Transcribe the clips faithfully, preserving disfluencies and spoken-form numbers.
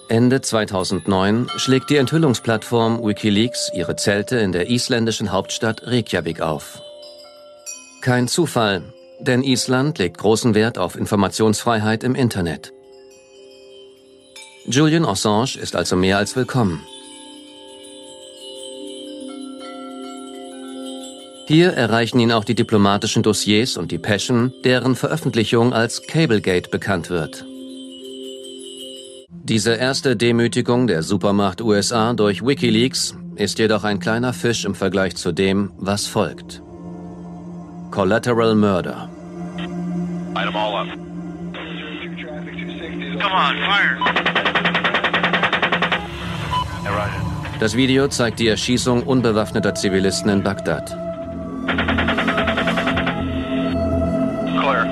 Ende zweitausendneun schlägt die Enthüllungsplattform WikiLeaks ihre Zelte in der isländischen Hauptstadt Reykjavik auf. Kein Zufall, denn Island legt großen Wert auf Informationsfreiheit im Internet. Julian Assange ist also mehr als willkommen. Hier erreichen ihn auch die diplomatischen Dossiers und die Depeschen, deren Veröffentlichung als Cablegate bekannt wird. Diese erste Demütigung der Supermacht U S A durch WikiLeaks ist jedoch ein kleiner Fisch im Vergleich zu dem, was folgt. Collateral Murder. Light 'em all up. Come on, fire! Das Video zeigt die Erschießung unbewaffneter Zivilisten in Bagdad. Clear.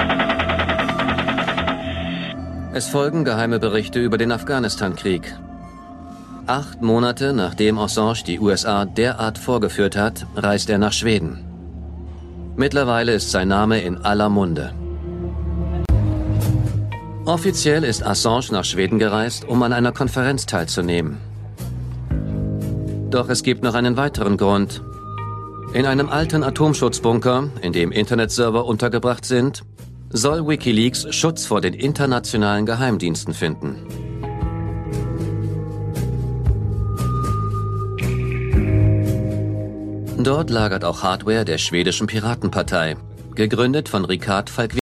Es folgen geheime Berichte über den Afghanistan-Krieg. Acht Monate nachdem Assange die U S A derart vorgeführt hat, reist er nach Schweden. Mittlerweile ist sein Name in aller Munde. Offiziell ist Assange nach Schweden gereist, um an einer Konferenz teilzunehmen. Doch es gibt noch einen weiteren Grund. In einem alten Atomschutzbunker, in dem Internetserver untergebracht sind, soll WikiLeaks Schutz vor den internationalen Geheimdiensten finden. Dort lagert auch Hardware der schwedischen Piratenpartei, gegründet von Rikard Falk